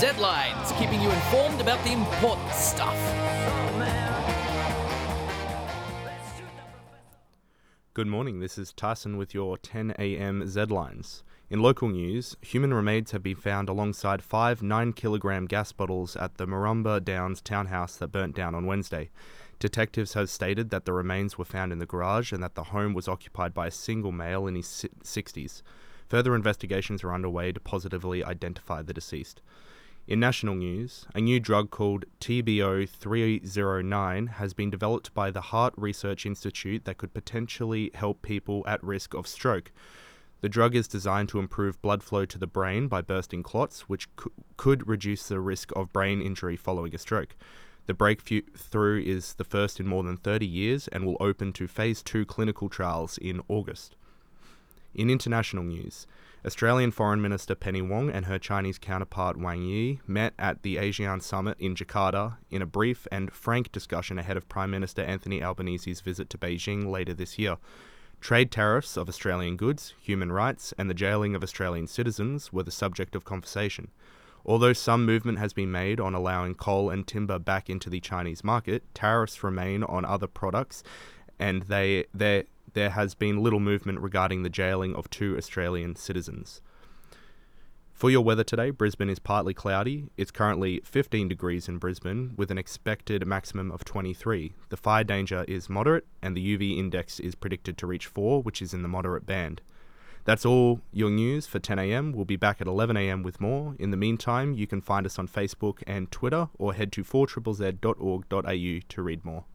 Z-Lines, keeping you informed about the important stuff. Good morning, this is Tyson with your 10 a.m. Z-Lines. In local news, human remains have been found alongside 5 9-kilogram gas bottles at the Marumba Downs townhouse that burnt down on Wednesday. Detectives have stated that the remains were found in the garage and that the home was occupied by a single male in his 60s. Further investigations are underway to positively identify the deceased. In national news, a new drug called TBO 309 has been developed by the Heart Research Institute that could potentially help people at risk of stroke. The drug is designed to improve blood flow to the brain by bursting clots, which could reduce the risk of brain injury following a stroke. The breakthrough is the first in more than 30 years and will open to Phase 2 clinical trials in August. In international news, Australian Foreign Minister Penny Wong and her Chinese counterpart Wang Yi met at the ASEAN Summit in Jakarta in a brief and frank discussion ahead of Prime Minister Anthony Albanese's visit to Beijing later this year. Trade tariffs of Australian goods, human rights, and the jailing of Australian citizens were the subject of conversation. Although some movement has been made on allowing coal and timber back into the Chinese market, tariffs remain on other products, and there has been little movement regarding the jailing of 2 Australian citizens. For your weather today, Brisbane is partly cloudy. It's currently 15 degrees in Brisbane with an expected maximum of 23. The fire danger is moderate and the UV index is predicted to reach 4, which is in the moderate band. That's all your news for 10 a.m. We'll be back at 11 a.m. with more. In the meantime, you can find us on Facebook and Twitter or head to 4ZZZ.org.au to read more.